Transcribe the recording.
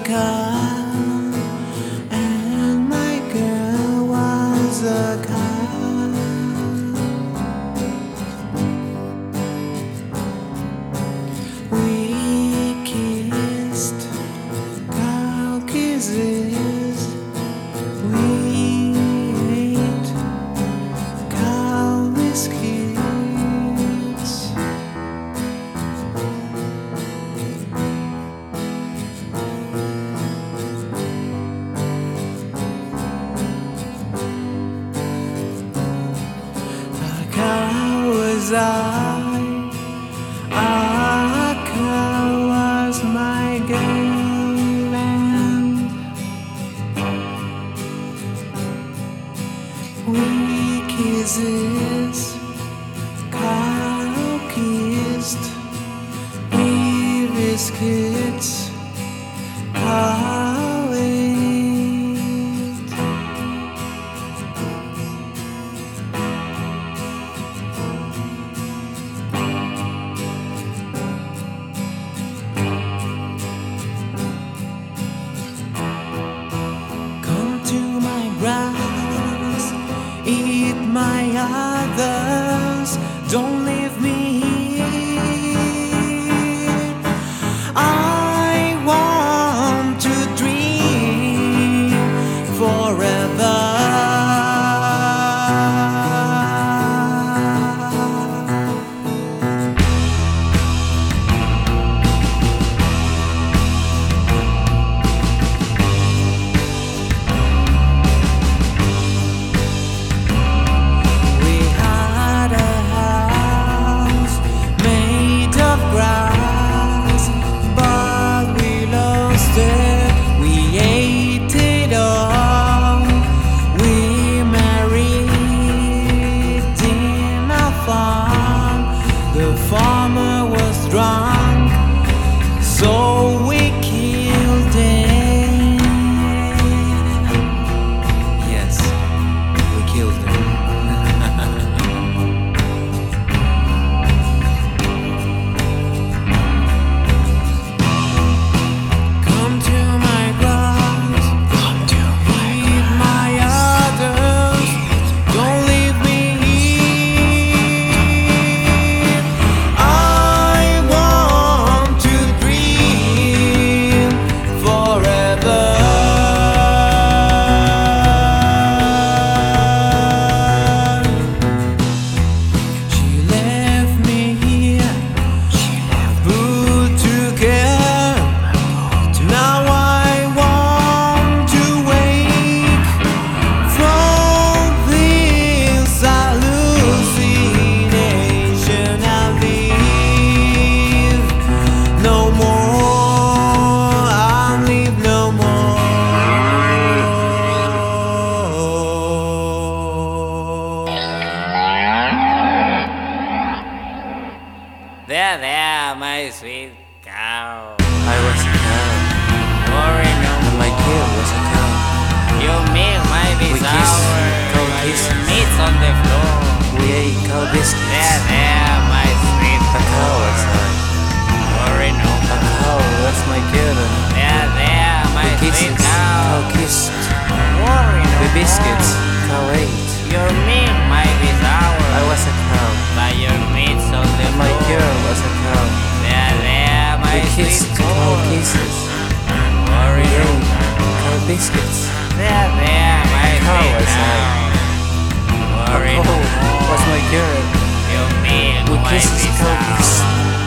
cow, and my girl was a cow. We kissed cow kisses. We ate cow biscuits. A cow was my girlfriend. We kisses, cow kissed, we biscuits, cow ate. Eat my others, don't leave me here. I want to dream forever. The farmer was drunk, so we killed him. Yes, we killed him. Come to my glass, eat my others, don't leave me. There, my sweet cow. I was a cow, Worry no and my more. kid was a cow. You make my We sour. kissed cow Your kisses. meat's on the floor. We ate cow biscuits. There, my sweet A cow was I. Worry no A more. cow was my kid, and There, my we sweet kisses. cow. Cow kissed. Worry no We biscuits. more. Cow ate. Your meat might be sour. I was a cow, But your meat's on the and my floor. girl was a cow. There, my We kissed sweet cow cow. kisses. Worry We no ate more. cow biscuits. There, my cow sweet was I. cow. A Worry no cow more. was my girl. Your meat We might kissed be cow sour. kisses.